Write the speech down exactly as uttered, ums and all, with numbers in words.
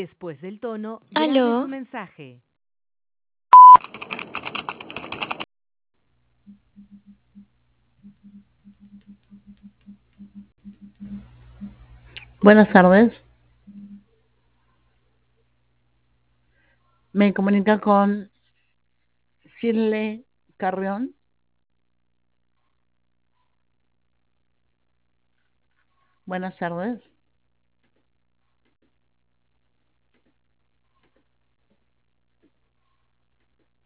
Después del tono, grabe Aló. su mensaje. Buenas tardes. Me comunica con Shirley Carrión. Buenas tardes.